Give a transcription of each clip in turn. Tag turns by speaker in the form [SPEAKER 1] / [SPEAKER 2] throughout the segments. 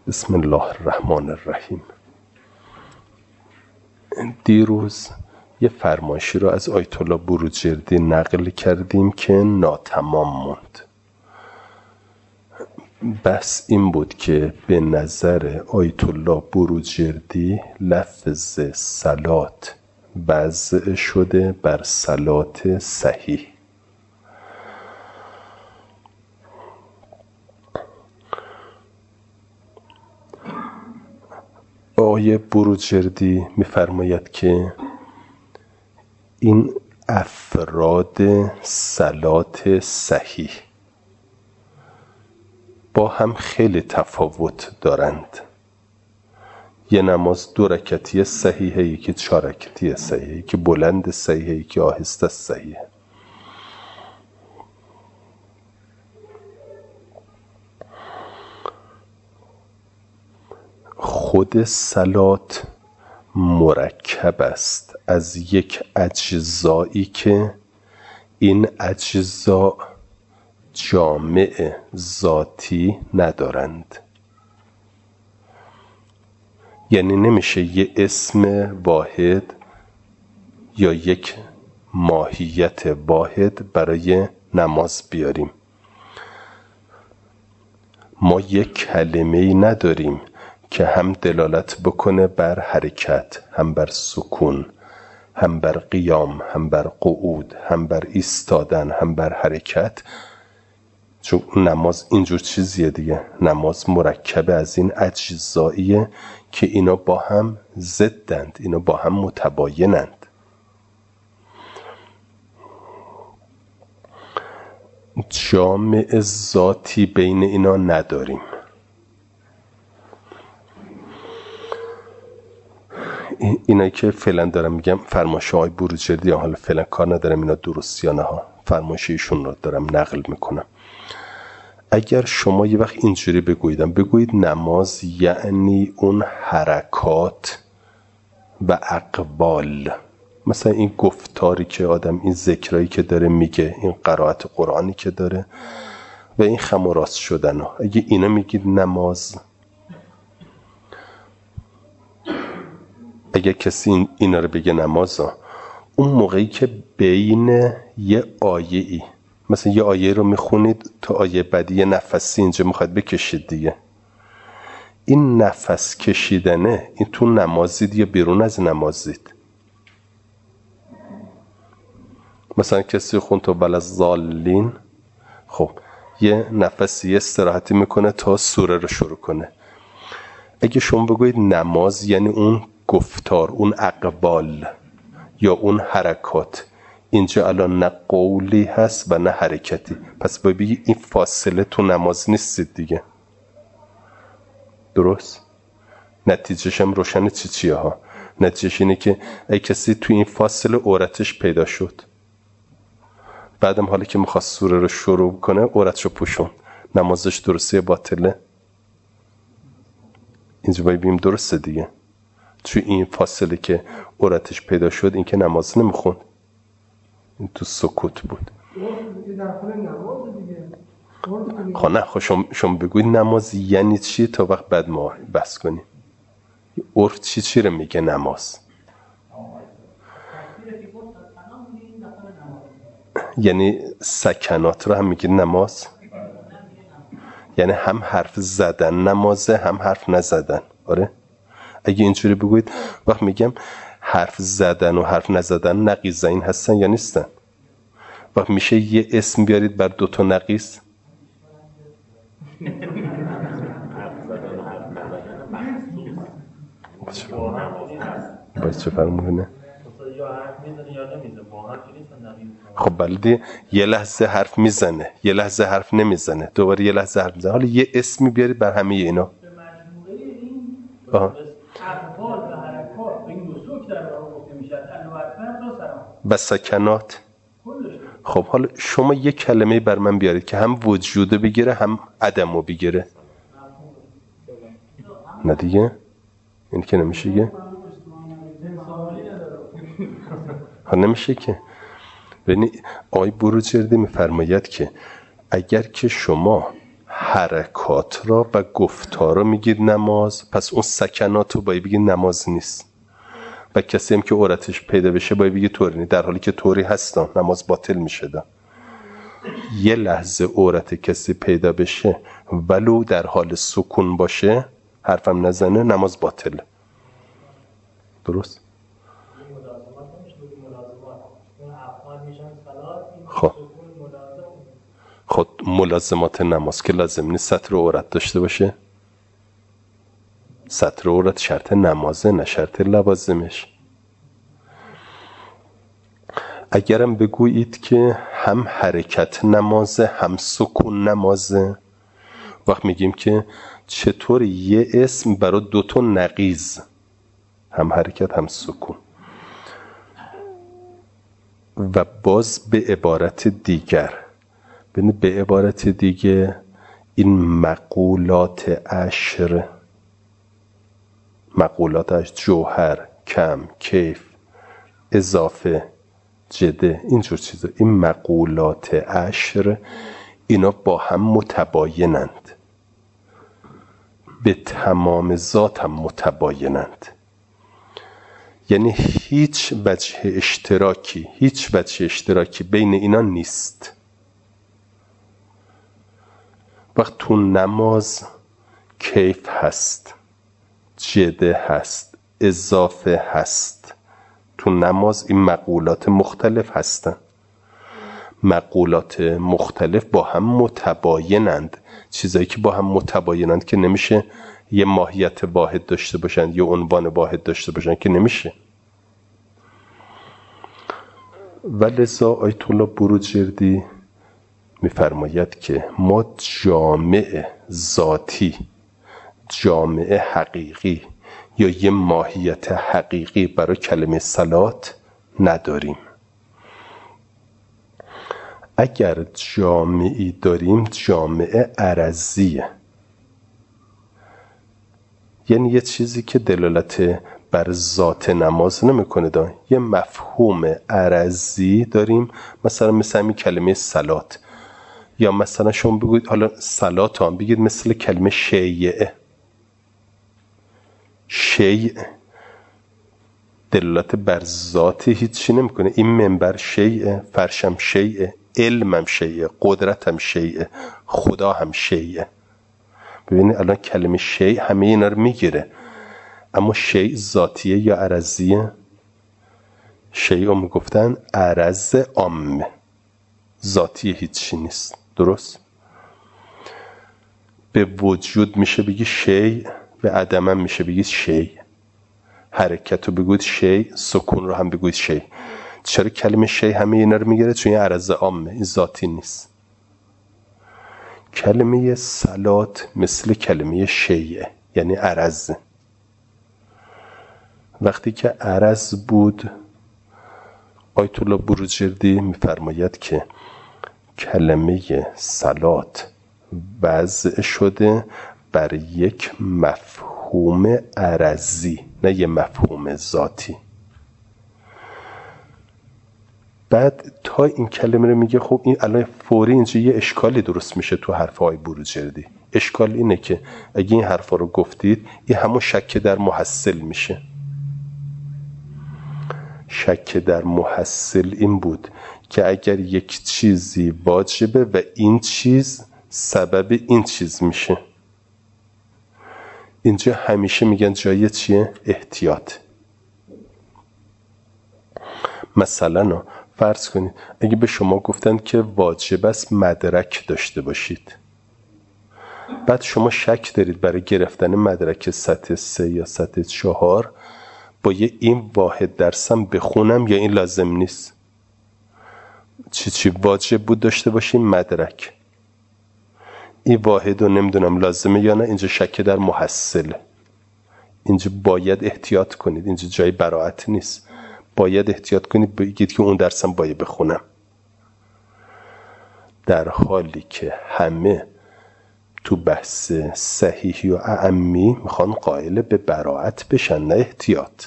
[SPEAKER 1] بسم الله الرحمن الرحیم. دیروز یه فرمایشی رو از آیت الله بروجردی نقل کردیم که ناتمام موند. بس این بود که به نظر آیت الله بروجردی لفظ صلات وضع شده بر صلات صحیح. آقای بروجردی می‌فرماید که این افراد صلات صحیح با هم خیلی تفاوت دارند. یه نماز 2 رکعتی صحیحه، یکی 4 رکعتی صحیحه، یکی بلند صحیحه، یکی آهسته صحیحه. خود صلات مرکب است از یک اجزایی که این اجزا جامع ذاتی ندارند. یعنی نمیشه یه اسم واحد یا یک ماهیت واحد برای نماز بیاریم. ما یک کلمه‌ای نداریم که هم دلالت بکنه بر حرکت، هم بر سکون، هم بر قیام، هم بر قعود، هم بر ایستادن، هم بر حرکت. چون نماز اینجور چیزیه دیگه. نماز مرکب از این اجزاییه که اینا با هم ضدند، اینا با هم متباینند. جامع ذاتی بین اینا نداریم. اینایی که فعلا دارم میگم فرمایش های بروجردی، حالا فعلا کار ندارم اینا درست یا نه ها، فرمایش ایشون رو دارم نقل میکنم. اگر شما یه وقت اینجوری بگویید نماز یعنی اون حرکات و اقوال، مثلا این گفتاری که آدم، این ذکرایی که داره میگه، این قرائت قرآنی که داره و این خم و راست شدن ها، اگه اینا میگید نماز، اگه کسی اینا رو بگه نماز ها، اون موقعی که بین یه آیه‌ای، مثلا یه آیه رو میخونید تا آیه بعدی یه نفسی اینجا میخواد بکشید دیگه، این نفس کشیدنه، این تو نمازید یا بیرون از نمازید؟ مثلا کسی خون تو ولضالین، خب یه نفسی، یه استراحتی میکنه تا سوره رو شروع کنه. اگه شما بگویید نماز یعنی اون گفتار، اون اقوال یا اون حرکات، اینجا الان نه قولی هست و نه حرکتی، پس ببینید این فاصله تو نماز نیستید دیگه. درست؟ نتیجهش هم روشن چیه ها؟ نتیجهش اینه که ای کسی تو این فاصله عورتش پیدا شد، بعدم حالا که میخواست سوره رو شروع کنه عورتش رو پوشون، نمازش درسته باطله؟ اینجا باید بیم درسته دیگه. تو این فاصله که عورتش پیدا شد این که نماز نمیخوند، این تو سکوت بود. خب نه، شما بگوید نماز یعنی چی تا وقت بعد ما بحث کنیم. عرف چی رو میگه نماز؟ یعنی سکنات رو هم میگه نماز؟ یعنی هم حرف زدن نمازه هم حرف نزدن. آره اگه اینجوری بگوید، وقت میگم حرف زدن و حرف نزدن نقیضین هستن یا نیستن؟ وقت میشه یه اسم بیارید بر 2 تا نقیض؟ باید چه فرمونه؟ خب بلدی یه لحظه حرف میزنه، یه لحظه حرف نمیزنه، دوباره یه لحظه حرف میزنه، حالا یه اسمی بیارید بر همه اینا.
[SPEAKER 2] به مجموعه این اقوال و حرکات به این نسوک در واقع گفته میشه الله اکبر تا سلام
[SPEAKER 1] و سکنات. خب حالا شما یه کلمه بر من بیارید که هم وجوده بگیره هم عدمو بگیره. نه دیگه این که نمیشه دیگه. ها نمیشه که. ببینید آقای بروجردی میفرماید که اگر که شما حرکات را و گفتار را میگید نماز، پس اون سکنات رو باید بگید نماز نیست. و کسی هم که عورتش پیدا بشه باید بگید طوری نیست، در حالی که طوری هستن نماز باطل میشه. دا یه لحظه عورت کسی پیدا بشه ولو در حال سکون باشه، حرفم نزنه، نماز باطله. درست؟ خود ملازمات نماز که لازم نیست ستر عورت داشته باشه. ستر عورت شرط نمازه، نه شرط لوازمش. اگرم بگویید که هم حرکت نمازه هم سکون نمازه، وقت میگیم که چطور یه اسم برای دوتا نقیض، هم حرکت هم سکون. و باز به عبارت دیگر، به عبارت دیگه این مقولات عشر، جوهر، کم، کیف، اضافه، جده، اینجور چیزا، این مقولات عشر اینا با هم متباینند، به تمام ذات هم متباینند. یعنی هیچ وجه اشتراکی بین اینا نیست. وقت تو نماز کیف هست، جده هست، اضافه هست. تو نماز این مقولات مختلف هستن. مقولات مختلف با هم متباینند. چیزایی که با هم متباینند که نمیشه یه ماهیت واحد داشته باشند، یه عنوان واحد داشته باشند که نمیشه. ولذا آیت الله بروجردی میفرماید که ما جامع ذاتی، جامع حقیقی یا یه ماهیت حقیقی برای کلمه صلات نداریم. اگر جامعی داریم جامع عرضیه، یعنی یه چیزی که دلالت بر ذات نماز نمیکنه. یه مفهوم عرضی داریم، مثلا مثل همین کلمه صلات، یا مثلا شما بگوید حالا صلات هم بگید مثل کلمه شیعه. شیع دلالت بر ذاتی هیچی نمیکنه. این منبر شیعه، فرشم شیعه، علمم شیعه، قدرتم شیعه، خدا هم شیعه. ببینید الان کلمه شیع همه اینا رو میگیره، اما شیع ذاتیه یا عرضیه؟ شیع هم گفتن عرض عامه، ذاتیه هیچی نیست. درست؟ به وجود میشه بگی شیع، به عدم هم میشه بگید شیء. حرکت رو بگوید شیء، سکون رو هم بگوید شیء. چرا کلمه شیء همه اینا رو میگیره؟ چون این عرض عامه، این ذاتی نیست. کلمه صلات مثل کلمه شیء، یعنی عرض. وقتی که عرض بود، آیت الله بروجردی میفرماید که کلمه صلات وضع شده بر یک مفهوم عرضی، نه یه مفهوم ذاتی. بعد تا این کلمه رو میگه، خب این الان فوری اینجا یه اشکالی درست میشه تو حرفهای بروجردی. اشکال اینه که اگه این حرفا رو گفتید، این همون شک در محصل میشه. شک در محصل این بود که اگر یک چیزی واجبه و این چیز سبب این چیز میشه. اینجا همیشه میگن جای چیه؟ احتیاط. مثلا فرض کنید اگه به شما گفتن که واجب است مدرک داشته باشید، بعد شما شک دارید برای گرفتن مدرک سطح 3 یا سطح 4 با یه این واحد درسم بخونم یا این لازم نیست؟ چی واجب بود داشته باشیم؟ مدرک. این واحد رو نمیدونم لازمه یا نه، اینجا شک در محصله. اینجا باید احتیاط کنید، اینجا جای براعت نیست. باید احتیاط کنید بگید که اون درسم باید بخونم، در حالی که همه تو بحث صحیحی و اعمی میخوان قائل به براعت بشن، نه احتیاط.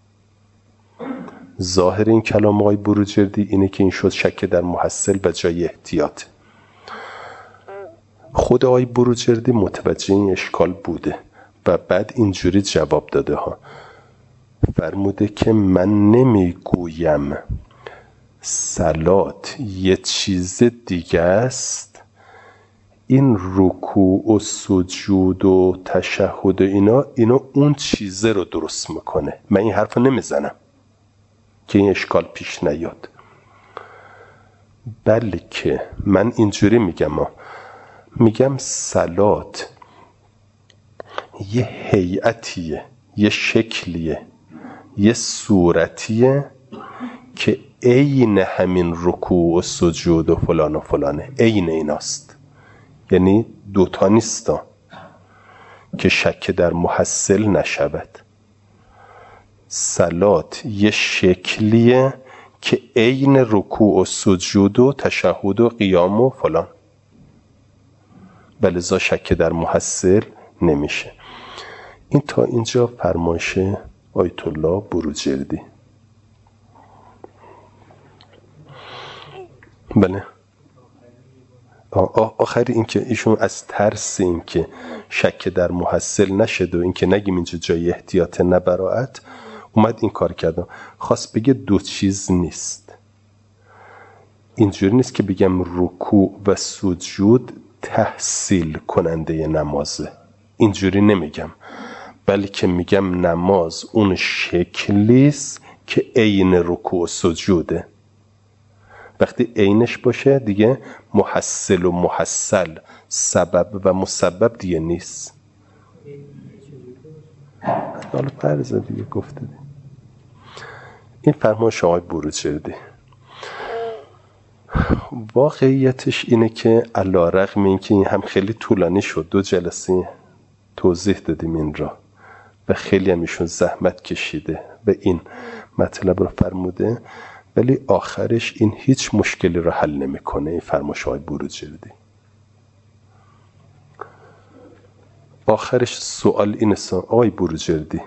[SPEAKER 1] ظاهر این کلام آقای بروجردی اینه که این شد شک در محصل و جای احتیاط. خود آقای بروجردی متوجه این اشکال بوده و بعد اینجوری جواب داده ها، فرموده که من نمیگویم صلات یه چیز دیگه است، این رکوع و سجود و تشهد و اینا اون چیزه رو درست میکنه. من این حرف رو نمیزنم که این اشکال پیش نیاد، بلکه من اینجوری میگم صلات یه هیئتیه، یه شکلیه، یه صورتیه که عین همین رکوع و سجود و فلان و فلانه، عین ایناست. یعنی دوتا نیستا که شک در محصل نشود. صلات یه شکلیه که عین رکوع و سجود و تشهد و قیام و فلان، ولذا شک در محصل نمیشه. این تا اینجا فرمایش آیت الله بروجردی. بله، آخری این که ایشون از ترس این که شک در محصل نشد و این که نگیم اینجا جای احتیاط نبراعت اومد این کار کردم. خواست بگه دو چیز نیست. اینجوری نیست که بگم رکوع و سجود تحصیل کننده نمازه، اینجوری نمیگم، بلکه میگم نماز اون شکلیست که عین رکوع و سجوده. وقتی عینش باشه دیگه محصل و محصل، سبب و مسبب دیگه نیست. حالا فرض دیگه گفته دی. این فرمایش آقای بروجردی. واقعیتش اینه که علی‌رغم اینکه این هم خیلی طولانی شد، 2 جلسه توضیح دادیم این را و خیلی هم ایشون زحمت کشیده و این مطلب رو فرموده، ولی آخرش این هیچ مشکلی رو حل نمیکنه. این فرمایش آقای بروجردی آخرش سوال اینه، آقای بروجردی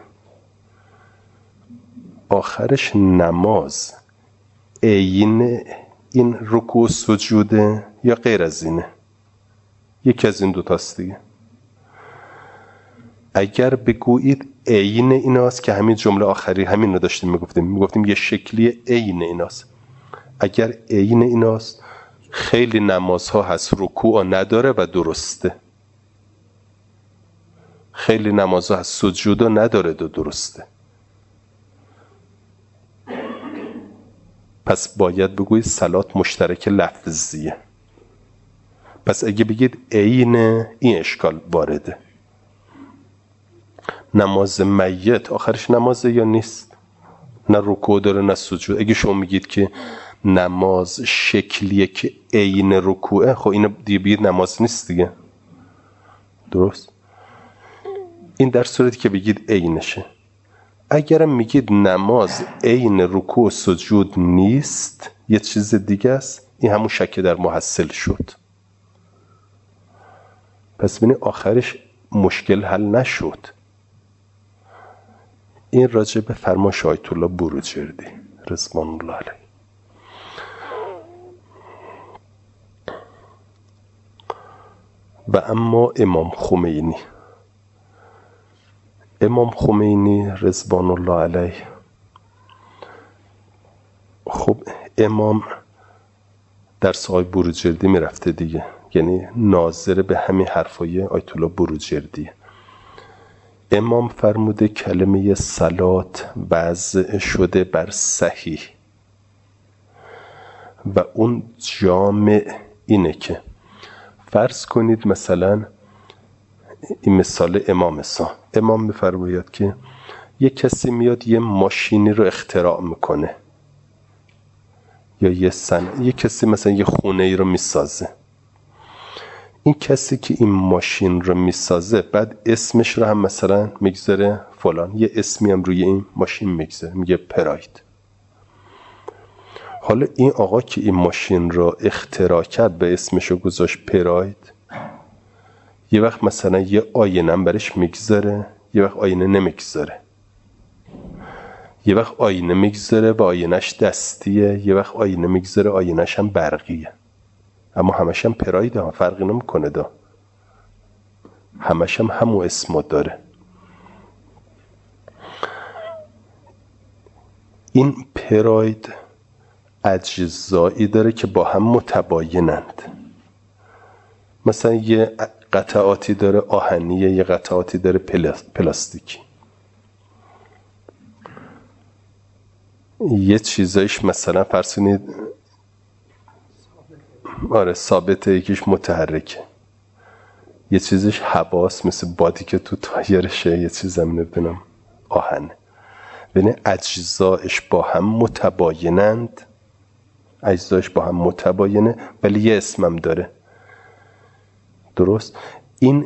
[SPEAKER 1] آخرش نماز عین این رکوع و سجوده یا غیر از اینه؟ یکی از این دوتاست دیگه. اگر بگویید عین ایناست که همین جمله آخری همین رو داشتیم میگفتیم یه شکلی عین ایناست. اگر عین ایناست خیلی نمازها هست رکوع نداره و درسته، خیلی نمازها هست سجود نداره و درسته. پس باید بگویید صلات مشترک لفظیه. پس اگه بگید عین این اشکال وارده. نماز میت آخرش نمازه یا نیست؟ نه رکوع داره نه سجود. اگه شما میگید که نماز شکلیه که عین رکوعه، خب اینو دیگه بگید نماز نیست دیگه، درست؟ این در صورتی که بگید عینشه. اگرم میگید نماز عین رکوع و سجود نیست، یه چیز دیگه است، این همون شک در محصل شد. پس ببینید آخرش مشکل حل نشد. این راجع به فرمایش آیت الله بروجردی رضوان الله علیه. و اما امام خمینی رضوان الله علیه، خب امام در سایه بروجردی میرفته دیگه، یعنی ناظر به همین حرفای آیت الله بروجردی. امام فرموده کلمه صلات وضع شده بر صحیح و اون جامع اینه که فرض کنید مثلا این مثال امام میفرماید که یه کسی میاد یه ماشینی رو اختراع میکنه یا یه کسی مثلا یه خونه ای رو میسازه. این کسی که این ماشین رو میسازه بعد اسمش رو هم مثلا میگذاره فلان، یه اسمی هم روی این ماشین میگذاره، میگه پراید. حالا این آقا که این ماشین رو اختراع کرد به اسمش رو گذاشت پراید، یه وقت مثلا یه آینه هم برش میگذاره، یه وقت آینه نمیگذاره، یه وقت آینه میگذاره و آینهش دستیه، یه وقت آینه میگذاره آینهش هم برقیه، اما همش هم پرایده ها، فرقی نمیکنه دا. همش هم همون اسمو داره. این پراید اجزایی داره که با هم متباینند. مثلا یه قطعاتی داره آهنیه، یه قطعاتی داره پلاستیکی. یه چیزایش مثلا فرض کنید ثابته، یکیش متحرکه، یه چیزش هواست مثل بادی که تو تایرشه، یه چیز هم نمیدونم آهنه. ببین اجزایش با هم متباینند، اجزایش با هم متباینه ولی یه اسمم داره. درست؟ این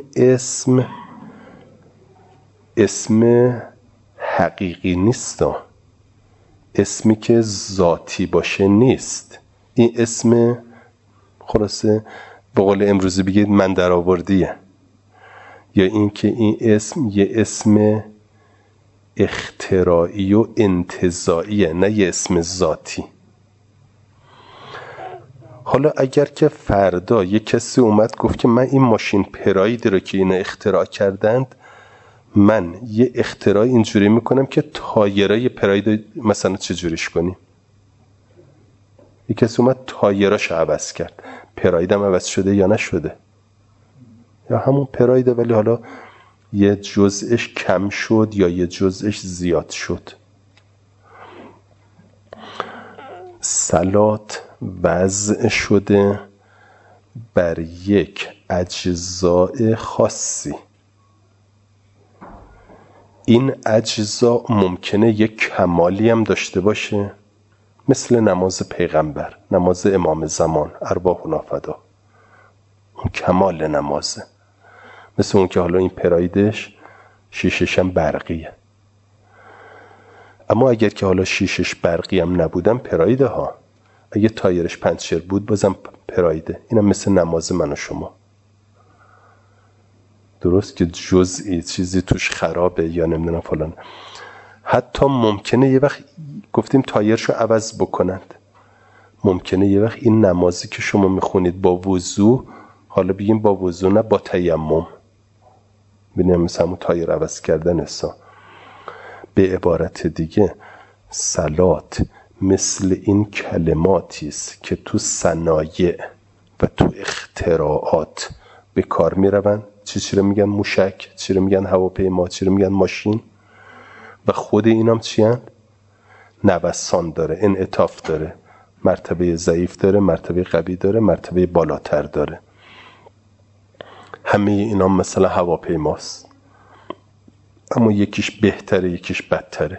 [SPEAKER 1] اسم حقیقی نیست، اسمی که ذاتی باشه نیست. این اسم خلاصه به قول امروزی بگید من در آوردیه، یا این که این اسم یه اسم اختراعی و انتزاعیه، نه یه اسم ذاتی. حالا اگر که فردا یه کسی اومد گفت که من این ماشین پرایدی رو که اینو اختراع کردند، من یه اختراع اینجوری میکنم که تایرای پراید مثلا چجوریش کنیم. یه کسی اومد تایراش عوض کرد، پرایدم عوض شده یا نشده؟ یا همون پرایده ولی حالا یه جزءش کم شد یا یه جزءش زیاد شد. سلات وضع شده بر یک اجزاء خاصی. این اجزا ممکنه یک کمالی هم داشته باشه، مثل نماز پیغمبر، نماز امام زمان ارواحنا فدا، اون کمال نمازه. مثل اون که حالا این پرایدش شیشش هم برقیه. اما اگر که حالا شیشش برقی هم نبودم پرایده ها، اگه تایرش پنچر بود بازم پرایده. اینم مثل نماز من و شما. درست که جزئی چیزی توش خرابه یا نمیدونم فلان. حتی ممکنه یه وقت گفتیم تایرشو عوض بکنند، ممکنه یه وقت این نمازی که شما میخونید با وضو، حالا بگیم با وضو نه با تیمم، ببینیم مثل همون تایر عوض کردن حسا. به عبارت دیگه صلات مثل این کلماتی است که تو صنایع و تو اختراعات به کار میروند. چی رو میگن موشک، چی رو میگن هواپیما، چی رو میگن ماشین، و خود اینام چی هن؟ نوسان داره، انعطاف داره، مرتبه ضعیف داره، مرتبه قوی داره، مرتبه بالاتر داره. همه اینام مثلا هواپیماست، اما یکیش بهتره یکیش بدتره.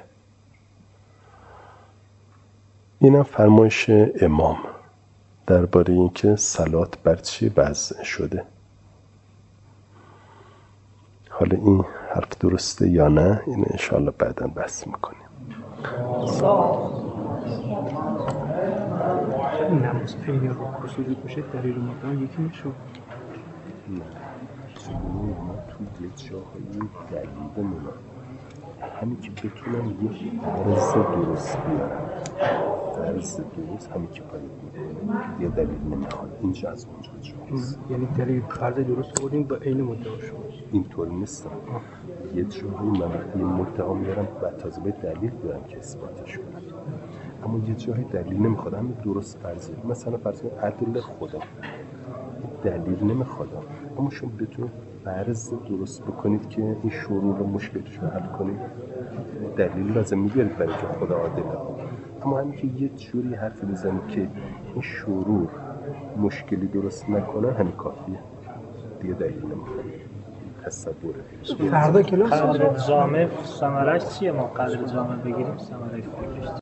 [SPEAKER 1] اینم فرمایش امام درباره اینکه صلات بر چی وضع شده. حالا این حرف درسته یا نه، این انشاءالله بعداً بحث میکنیم.
[SPEAKER 3] نماز خیلی رو سجود بشه دلیل مدام یکی میشو.
[SPEAKER 1] نه چگونه ما تو یه جاهایی دلیل مونه، همین که بتونم یک فرض درست بیارم، فرض درست همین که باید میکنه، یه دلیل نمیخواد. اینجا از اونجا جاست.
[SPEAKER 3] یعنی دلیل فرض درست بودیم با این مدعا شد.
[SPEAKER 1] اینطور نیستم. یه جاهایی من وقتی مدعا میارم بعد تازه به دلیل بیارم که اثباتش کنم، اما یه جایی دلیل نمیخواد، همین درست فرضیه. مثلا فرض کنید عدل خدا دلیل نمیخواد، اما شما بتونید فرض درست بکنید که این شرور و مشکلش رو حل کنید، دلیل لازم میگیرید برای که خدا عادله. اما همین که یه جوری حرف بزنید که این شرور مشکلی درست نکنه، همین کافیه دیگه، دلیل نمیخواد. تصوره
[SPEAKER 3] فردا کلاس
[SPEAKER 2] قدر جامع ثمرش چیه؟ ما قدر جامع بگیریم ثمرش